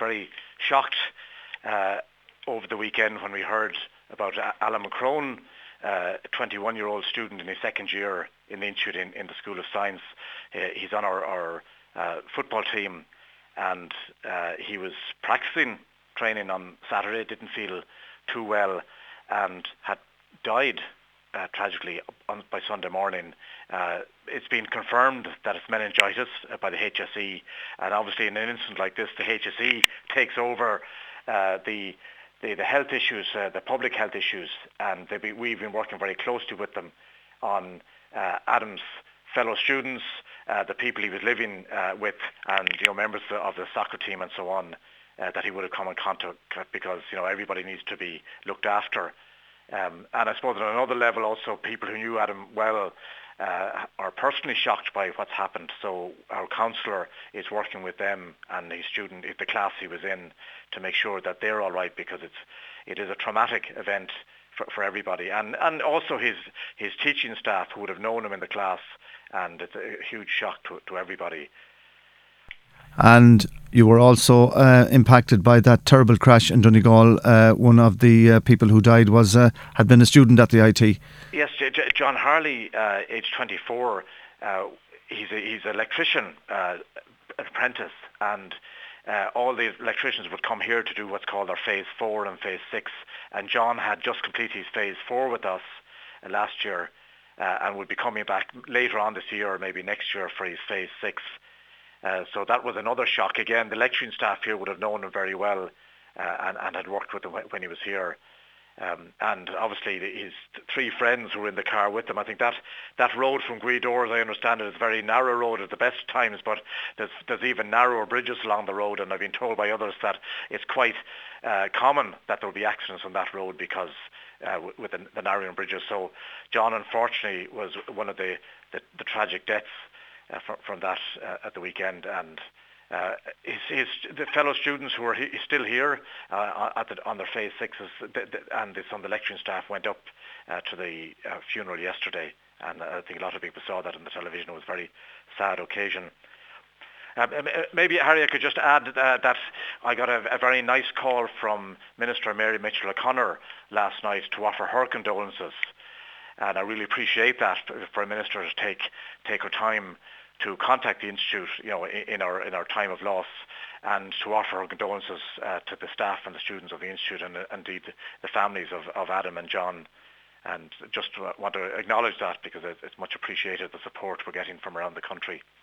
very shocked over the weekend when we heard about Alan McCrone, a 21-year-old student in his second year in the Institute in the School of Science. He's on our football team, and he was practicing training on Saturday, didn't feel too well, and had died tragically by Sunday morning. It's been confirmed that it's meningitis by the HSE, and obviously in an incident like this, the HSE takes over the health issues, the public health issues, and we've been working very closely with them on Adam's fellow students, the people he was living with, and members of the soccer team and so on, that he would have come in contact, because everybody needs to be looked after. And I suppose on another level also, people who knew Adam well are personally shocked by what's happened. So our counsellor is working with them and his student, the class he was in, to make sure that they're all right, because it is a traumatic event for everybody, and also his teaching staff who would have known him in the class, and it's a huge shock to everybody. And you were also impacted by that terrible crash in Donegal. One of the people who died had been a student at the IT. Yes, John Harley, age 24. He's an electrician, apprentice, and all the electricians would come here to do what's called their Phase 4 and Phase 6. And John had just completed his Phase 4 with us last year, and would be coming back later on this year or maybe next year for his Phase 6. So that was another shock. Again, the lecturing staff here would have known him very well and had worked with him when he was here. And obviously his three friends who were in the car with him. I think that road from Gweedore, as I understand it, is a very narrow road at the best times, but there's even narrower bridges along the road, and I've been told by others that it's quite common that there will be accidents on that road because with the narrowing bridges. So John, unfortunately, was one of the tragic deaths from that at the weekend, and the fellow students who are still here on their Phase 6s, and some of the lecturing staff went up to the funeral yesterday, and I think a lot of people saw that on the television. It was a very sad occasion. Maybe, Harry, I could just add that I got a very nice call from Minister Mary Mitchell O'Connor last night to offer her condolences, and I really appreciate that for a minister to take her time to contact the Institute, in our time of loss, and to offer her condolences to the staff and the students of the Institute, and indeed the families of Adam and John. And just want to acknowledge that, because it's much appreciated, the support we're getting from around the country.